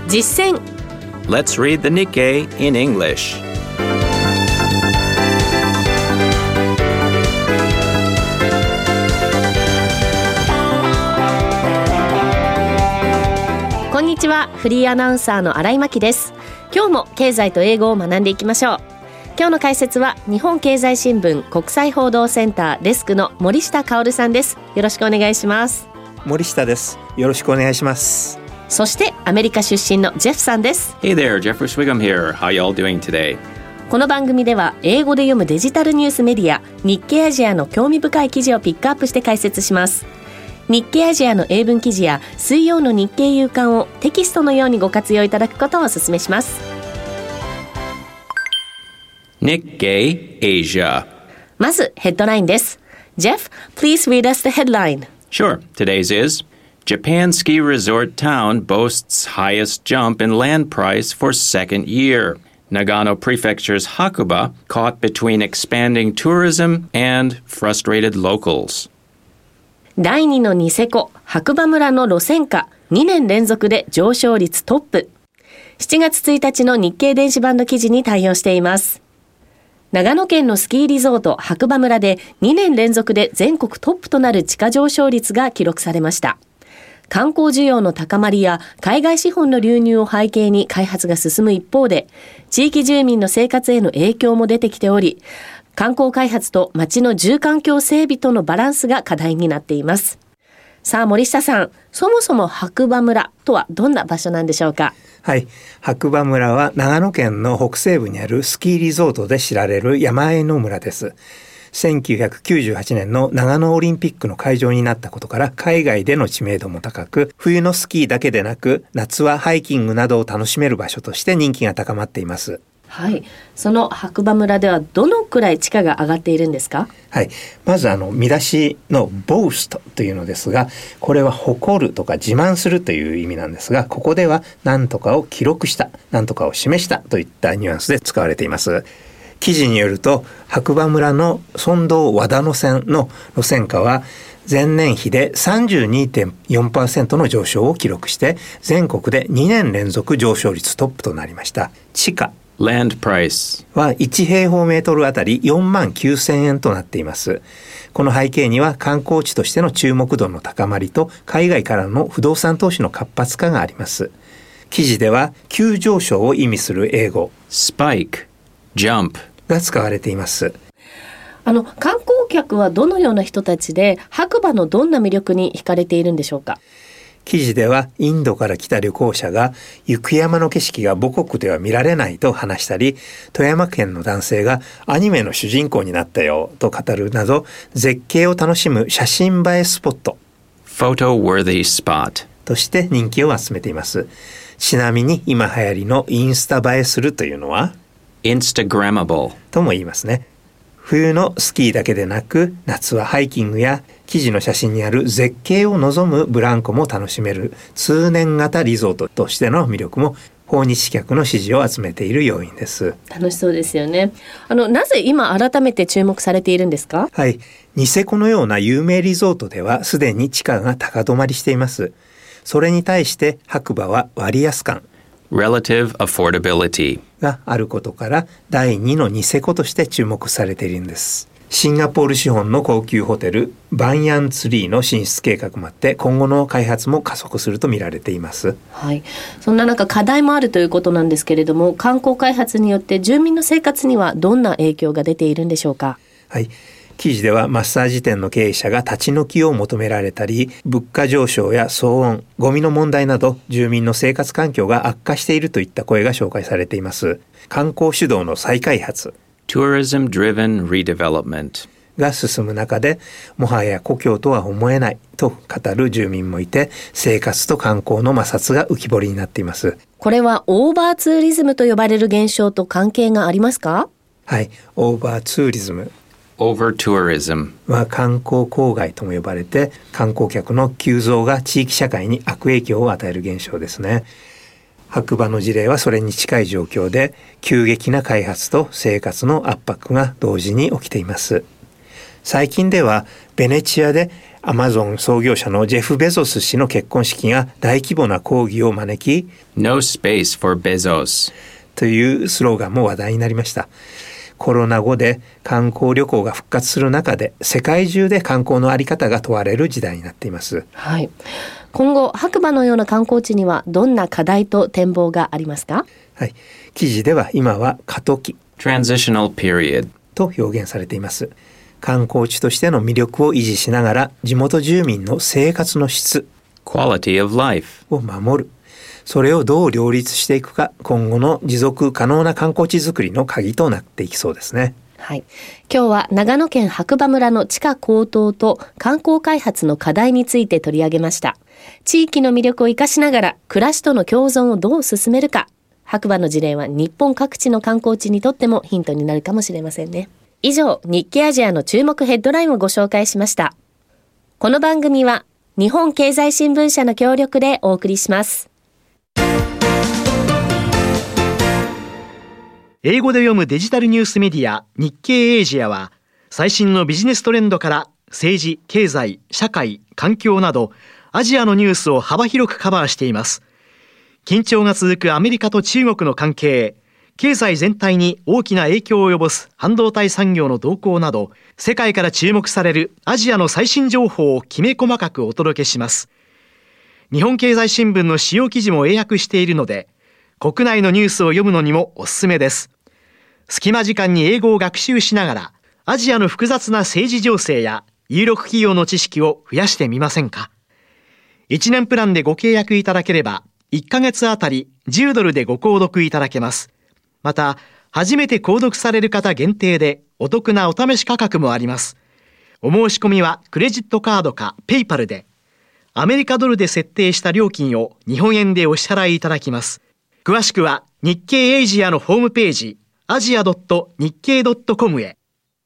実践。 Let's read the Nikkei in English. こんにちは、フリーアナウンサーの新井真希です。今日も経済と英語を学んでいきましょう。今日の解説は日本経済新聞国際報道センターデスクの森下薫さんです。よろしくお願いします。 森下です。よろしくお願いします。 そしてアメリカ出身のジェフさんです。 Hey there, Jeffrey Swigum here. How y'all doing today? この番組では英語で読むデジタルニュースメディア日経アジアの興味深い記事をピックアップして解説します。日経アジアの英文記事や水曜の日経夕刊をテキストのようにご活用いただくことをお勧めします。 Nikkei Asia. まずヘッドラインです。 Jeff, please read us the headline. Sure. Today's is Japan ski resort town boasts highest jump in land price for second year. Nagano Prefecture's Hakuba caught between expanding tourism and frustrated locals. 第2のニセコ白馬村の路線価2年連続で上昇率トップ。7月1日の日経電子版の記事に対応しています。長野県のスキーリゾート白馬村で2年連続で全国トップとなる地価上昇率が記録されました。観光需要の高まりや海外資本の流入を背景に開発が進む一方で、地域住民の生活への影響も出てきており、観光開発と街の住環境整備とのバランスが課題になっています。さあ森下さん、そもそも白馬村とはどんな場所なんでしょうか？ はい、白馬村は長野県の北西部にあるスキーリゾートで知られる山あいの村です。1998年の長野オリンピックの会場になったことから海外での知名度も高く、冬のスキーだけでなく夏はハイキングなどを楽しめる場所として人気が高まっています。 はい、その白馬村ではどのくらい地価が上がっているんですか？ はい、まず見出しのボーストというのですが、これは誇るとか自慢するという意味なんですが、ここでは何とかを記録した、何とかを示したといったニュアンスで使われています。記事によると白馬村の村道和田野線の路線価は前年比で 32.4% の上昇を記録して全国で2年連続上昇率トップとなりました。地価 Land price は1平方メートルあたり4万9000円となっています。この背景には観光地としての注目度の高まりと海外からの不動産投資の活発化があります。記事では急上昇を意味する英語 Spike, Jump が使われています。 観光客はどのような人たちで白馬のどんな魅力に惹かれているんでしょうか？ 記事ではインドから来た旅行者が雪山の景色が母国では見られないと話したり、富山県の男性がアニメの主人公になったよと語るなど、絶景を楽しむ写真映えスポット Photo-worthy spot として人気を集めています。ちなみに今流行りのインスタ映えするというのは Instagrammable とも言いますね。冬のスキーだけでなく夏はハイキングや記事の写真にある絶景を望むブランコも楽しめる通年型リゾートとしての魅力も訪日客の支持を集めている要因です。 楽しそうですよね。なぜ今改めて注目されているんですか？ はい、ニセコのような有名リゾートではすでに地価が高止まりしています。それに対して白馬は割安感 Relative affordability があることから第2のニセコとして注目されているんです。シンガポール資本の高級ホテルバンヤンツリーの進出計画もあって今後の開発も加速すると見られています。 はい、そんな中課題もあるということなんですけれども、観光開発によって住民の生活にはどんな影響が出ているんでしょうか？ はい、記事ではマッサージ店の経営者が立ち退きを求められたり、物価上昇や騒音、ゴミの問題など住民の生活環境が悪化しているといった声が紹介されています。観光主導の再開発 Tourism-driven redevelopment が進む中で、もはや故郷とは思えないと語る住民もいて、生活と観光の摩擦が浮き彫りになっています。 これはオーバーツーリズムと呼ばれる現象と関係がありますか？ はい、オーバーツーリズム Over-tourism は観光公害とも呼ばれて、観光客の急増が地域社会に悪影響を与える現象ですね。白馬の事例はそれに近い状況で、急激な開発と生活の圧迫が同時に起きています。最近ではベネチアでアマゾン創業者のジェフ・ベゾス氏の結婚式が大規模な抗議を招き、 No space for Bezos. というスローガンも話題になりました。コロナ後で観光旅行が復活する中で、世界中で観光のあり方が問われる時代になっています。 はい。今後、白馬のような観光地にはどんな課題と展望がありますか？ はい。記事では今は過渡期 Transitional period. と表現されています。観光地としての魅力を維持しながら、地元住民の生活の質 Quality of life. を守る。それをどう両立していくか、今後の持続可能な観光地づくりの鍵となっていきそうですね。 はい。今日は長野県白馬村の地価高騰と観光開発の課題について取り上げました。地域の魅力を生かしながら暮らしとの共存をどう進めるか。白馬の事例は日本各地の観光地にとってもヒントになるかもしれませんね。以上、日経アジアの注目ヘッドラインをご紹介しました。この番組は日本経済新聞社の協力でお送りします。 英語で読むデジタルニュースメディア日経エイジアは、最新のビジネストレンドから政治、経済、社会、環境などアジアのニュースを幅広くカバーしています。緊張が続くアメリカと中国の関係、経済全体に大きな影響を及ぼす半導体産業の動向など、世界から注目されるアジアの最新情報をきめ細かくお届けします。日本経済新聞の主要記事も英訳しているので、国内のニュースを読むのにもおすすめです。隙間時間に英語を学習しながら、アジアの複雑な政治情勢や有力企業の知識を増やしてみませんか。1年プランでご契約いただければ、1ヶ月あたり$10でご購読いただけます。また、初めて購読される方限定でお得なお試し価格もあります。お申し込みはクレジットカードかペイパルで、アメリカドルで設定した料金を日本円でお支払いいただきます。詳しくは日経エイジアのホームページ、asia.nikkei.com へ。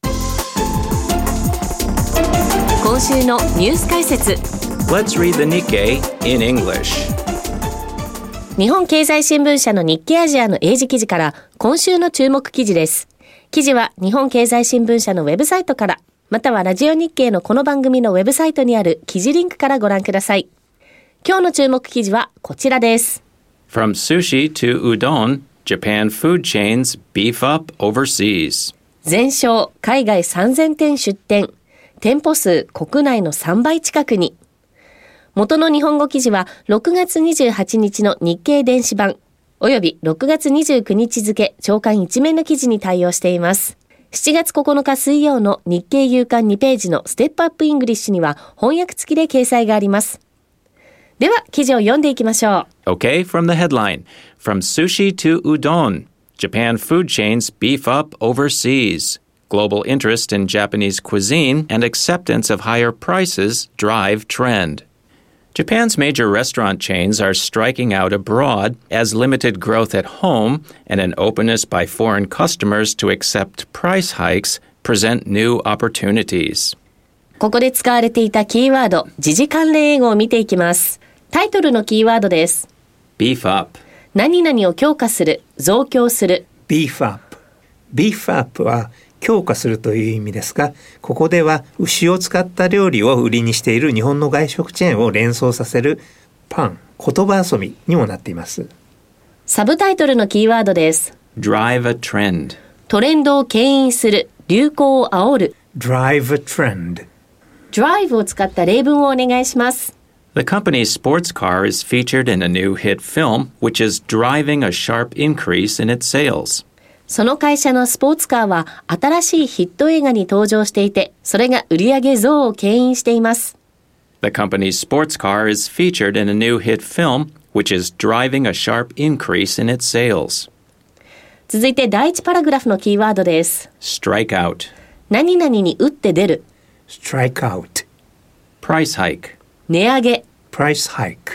今週のニュース解説。 Let's read the Nikkei in English. 日本経済新聞社の日経アジアの英字記事から今週の注目記事です。記事は日本経済新聞社のウェブサイトから、またはラジオ日経のこの番組のウェブサイトにある記事リンクからご覧ください。今日の注目記事はこちらです。 From sushi to udon, Japan food chains beef up overseas. 全商海外3000店出店、店舗数国内の3倍近くに。元の日本語記事は6月28日の日経電子版および6月29日付朝刊一面の記事に対応しています。7月9日水曜の日経夕刊2ページのステップアップイングリッシュには翻訳付きで掲載があります。では記事を読んでいきましょう。 Okay, from the headline. From sushi to udon, Japan food chains beef up overseas. Global interest in Japanese cuisine and acceptance of higher prices drive trend.Japan's major restaurant chains are striking out abroad as limited growth at home and an openness by foreign customers to accept price hikes present new opportunities. ここで使われていたキーワード、時事関連英語を見ていきます。タイトルのキーワードです。 Beef up. 何々を強化する、増強する。 Beef up。Beef up は強化するという意味ですが、ここでは牛を使った料理を売りにしている日本の外食チェーンを連想させるパン、言葉遊びにもなっています。 サブタイトルのキーワードです。 Drive a trend. トレンドを牽引する、流行を煽る。 Drive a trend. Drive を使った例文をお願いします。 The company's sports car is featured in a new hit film, which is driving a sharp increase in its sales. その会社のスポーツカーは新しいヒット映画に登場していて、それが売上増を牽引しています。 The company's sports car is featured in a new hit film, which is driving a sharp increase in its sales. 続いて第一パラグラフのキーワードです。 Strike out. 何々に打って出る。 Strike out. Price hike. 値上げ。 Price hike.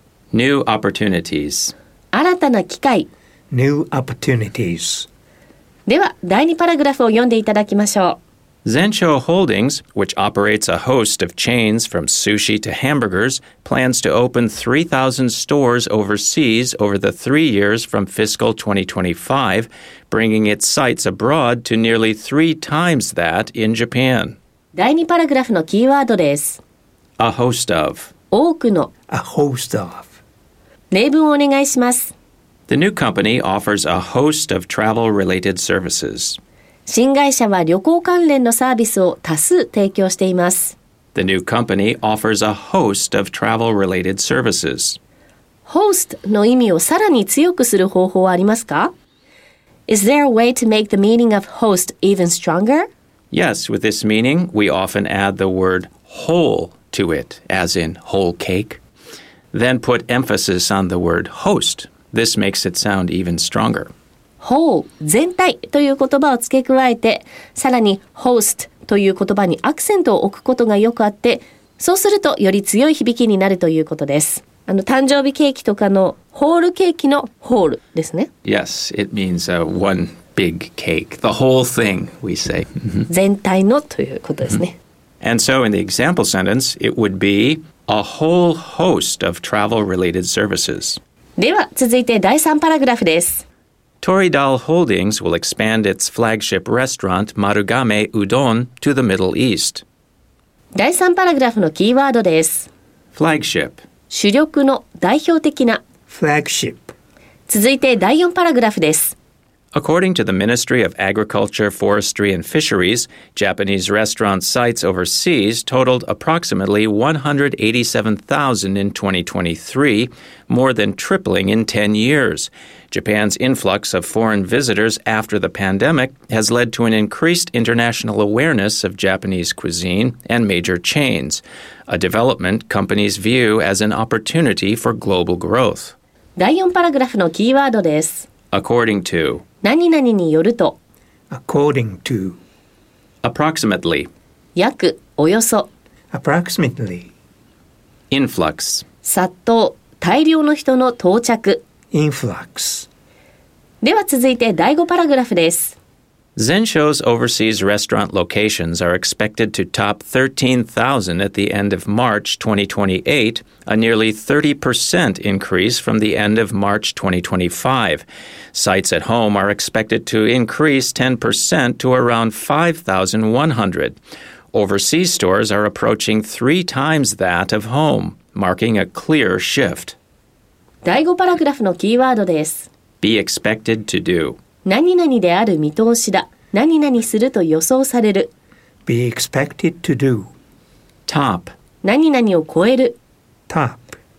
New opportunities. 新たな機会。 New opportunities. では、第2パラグラフを読んでいただきましょう。Zensho Holdings, which operates a host of chains from sushi to hamburgers, plans to open 3,000 stores overseas over the 3 years from fiscal 2025, bringing its sites abroad to nearly 3 times that in Japan. 第2パラグラフのキーワードです。 A host of. 多くの。 A host of. 例文をお願いします。 The new company offers a host of travel-related services. 新会社は旅行関連のサービスを多数提供しています。 The new company offers a host of travel-related services. host の意味をさらに強くする方法はありますか？ Is there a way to make the meaning of host even stronger? Yes, with this meaning, we often add the word whole to it, as in whole cake. Then put emphasis on the word host. This makes it sound even stronger. whole 全体という言葉を付け加えて、さらに host という言葉にアクセントを置くことがよくあって、そうするとより強い響きになるということです。誕生日ケーキとかのホールケーキのホールですね。 Yes, it means one big cake. The whole thing, we say. 全体のということですね。 And so in the example sentence, it would be a whole host of travel-related services. では続いて第3パラグラフです。 Toridal Holdings will expand its flagship restaurant Marugame Udon to the Middle East. 第3パラグラフのキーワードです。 Flagship. 主力の代表的な。 Flagship. 続いて第4パラグラフです。 According to the Ministry of Agriculture, Forestry, and Fisheries, Japanese restaurant sites overseas totaled approximately 187,000 in 2023, more than tripling in 10 years. Japan's influx of foreign visitors after the pandemic has led to an increased international awareness of Japanese cuisine and major chains, a development companies view as an opportunity for global growth. 第4パラグラフのキーワードです。 According to. 何々によると。 According to. Approximately. 約、およそ。 Approximately. Influx. 殺到、大量の人の到着。 Influx. では続いて第5パラグラフです。 Zensho's overseas restaurant locations are expected to top 13,000 at the end of March 2028, a nearly 30% increase from the end of March 2025. Sites at home are expected to increase 10% to around 5,100. Overseas stores are approaching 3 times that of home, marking a clear shift. 第5パラグラフのキーワードです。 Be expected to do. 何々である見通しだ。何々すると予想される。 Be expected to do. Top. 何々を超える。 Top.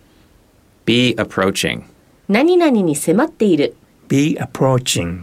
Be approaching. 何々に迫っている。 Be approaching.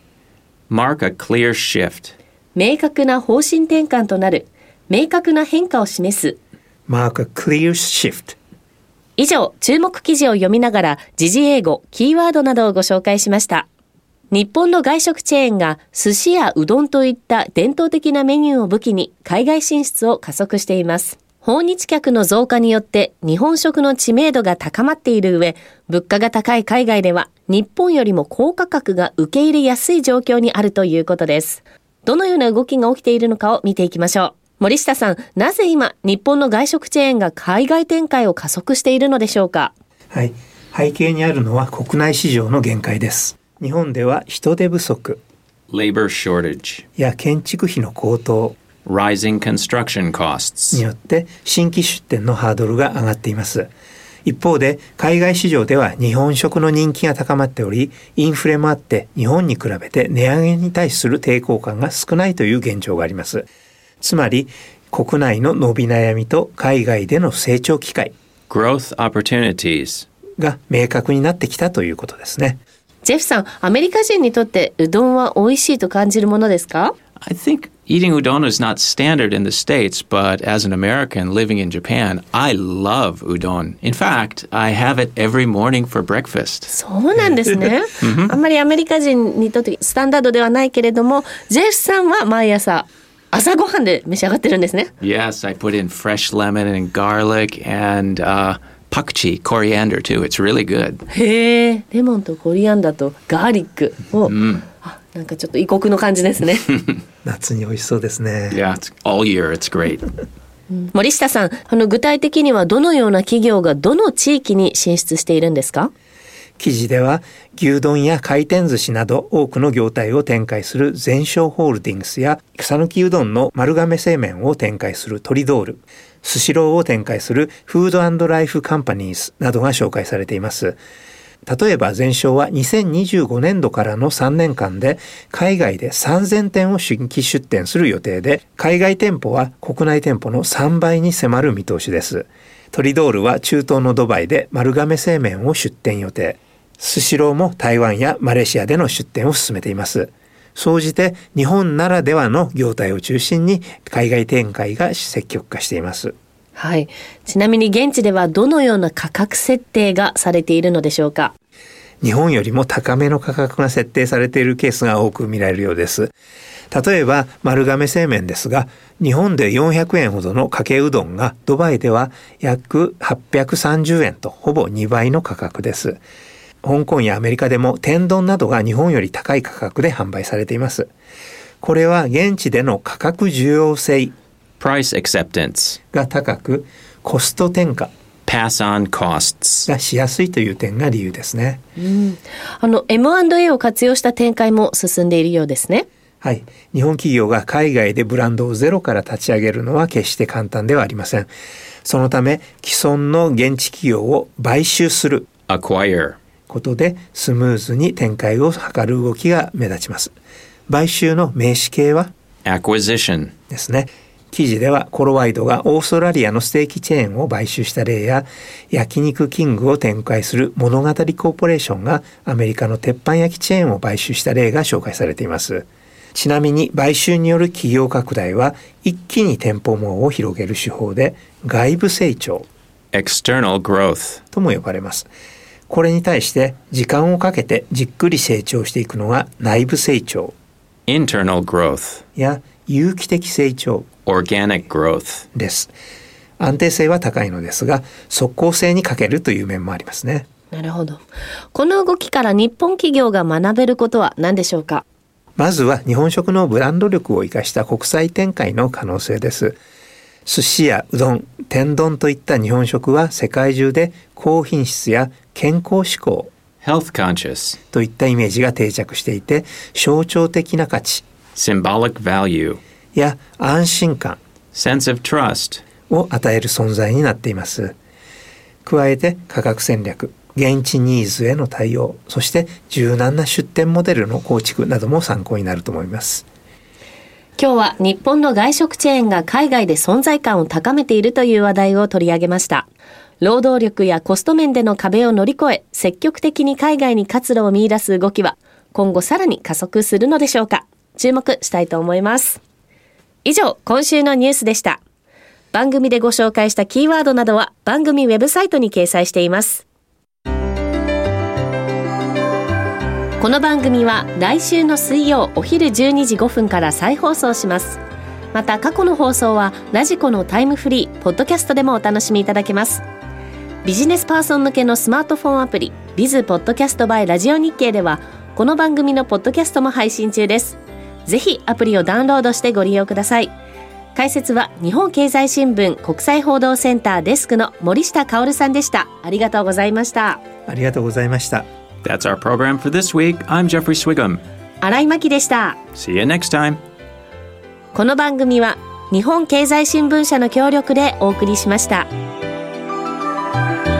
Mark a clear shift. 明確な方針転換となる。明確な変化を示す。 Mark a clear shift. 以上、注目記事を読みながら時事英語、キーワードなどをご紹介しました。日本の外食チェーンが寿司やうどんといった伝統的なメニューを武器に海外進出を加速しています。訪日客の増加によって日本食の知名度が高まっている上、物価が高い海外では日本よりも高価格が受け入れやすい状況にあるということです。どのような動きが起きているのかを見ていきましょう。森下さん、なぜ今日本の外食チェーンが海外展開を加速しているのでしょうか？ はい、背景にあるのは国内市場の限界です。日本では人手不足 Labor shortage. や建築費の高騰 Rising construction costs. によって新規出店のハードルが上がっています。一方で海外市場では日本食の人気が高まっており、インフレもあって日本に比べて値上げに対する抵抗感が少ないという現状があります。つまり国内の伸び悩みと海外での成長機会 Growth opportunities. が明確になってきたということですね。 ジェフさん、アメリカ人にとってうどんは美味しいと感じるものですか？ I think eating udon is not standard in the States, but as an American living in Japan, I love udon. In fact, I have it every morning for breakfast. そうなんですね。あんまりアメリカ人にとってスタンダードではないけれども、ジェフさんは毎朝朝ごはんで召し上がってるんですね。 Yes, I put in fresh lemon and garlic and pakchi, coriander too. It's really good. へえ、レモンとコリアンダーとガーリックを、なんかちょっと異国の感じですね。 夏に美味しそうですね。 Yeah, it's all year. It's great. 森下さん、具体的にはどのような企業がどの地域に進出しているんですか？ 記事では牛丼や回転寿司など多くの業態を展開するゼンショーホールディングスや讃岐うどんの丸亀製麺を展開するトリドール、 スシローを展開するフード&ライフカンパニーズなどが紹介されています。例えばゼンショーは2025年度からの3年間で海外で3000店を新規出店する予定で、海外店舗は国内店舗の3倍に迫る見通しです。トリドールは中東のドバイで丸亀製麺を出店予定。スシローも台湾やマレーシアでの出店を進めています。総じて日本ならではの業態を中心に海外展開が積極化しています。 はい。ちなみに現地ではどのような価格設定がされているのでしょうか。 日本よりも高めの価格が設定されているケースが多く見られるようです。例えば丸亀製麺ですが、日本で400円ほどのかけうどんがドバイでは約830円とほぼ2倍の価格です。香港やアメリカでも天丼などが日本より高い価格で販売されています。これは現地での価格需要性 Price acceptance が高く、コスト転嫁 Pass on costs がしやすいという点が理由ですね。 M&A を活用した展開も進んでいるようですね。 はい。日本企業が海外でブランドをゼロから立ち上げるのは決して簡単ではありません。そのため既存の現地企業を買収する Acquire ことでスムーズに展開を図る動きが目立ちます。買収の名詞形は Acquisition ですね。記事ではコロワイドがオーストラリアのステーキチェーンを買収した例や、焼肉キングを展開する物語コーポレーションがアメリカの鉄板焼きチェーンを買収した例が紹介されています。ちなみに買収による企業拡大は一気に店舗網を広げる手法で外部成長 External growth とも呼ばれます。これに対して時間をかけてじっくり成長していくのが内部成長 Internal growth や有機的成長 Organic growth です。安定性は高いのですが、即効性に欠けるという面もありますね。 なるほど。この動きから日本企業が学べることは何でしょうか。 まずは日本食のブランド力を生かした国際展開の可能性です。寿司やうどん、天丼といった日本食は世界中で高品質や健康志向 Health conscious といったイメージが定着していて、象徴的な価値 Symbolic value や安心感 Sense of trust を与える存在になっています。加えて価格戦略、現地ニーズへの対応、そして柔軟な出店モデルの構築なども参考になると思います。 今日は日本の外食チェーンが海外で存在感を高めているという話題を取り上げました。労働力やコスト面での壁を乗り越え、積極的に海外に活路を見出す動きは今後さらに加速するのでしょうか。注目したいと思います。以上、今週のニュースでした。番組でご紹介したキーワードなどは番組ウェブサイトに掲載しています。この番組は来週の水曜お昼12時5分から再放送します。また過去の放送はラジコのタイムフリー、ポッドキャストでもお楽しみいただけます。ビジネスパーソン向けのスマートフォンアプリ、ビズポッドキャストバイラジオ日経ではこの番組のポッドキャストも配信中です。ぜひアプリをダウンロードしてご利用ください。解説は日本経済新聞国際報道センターデスクの森下薫さんでした。ありがとうございました。 ありがとうございました。 That's our program for this week. I'm Jeffrey Swigum. 新井真希でした。 See you next time. この番組は日本経済新聞社の協力でお送りしました。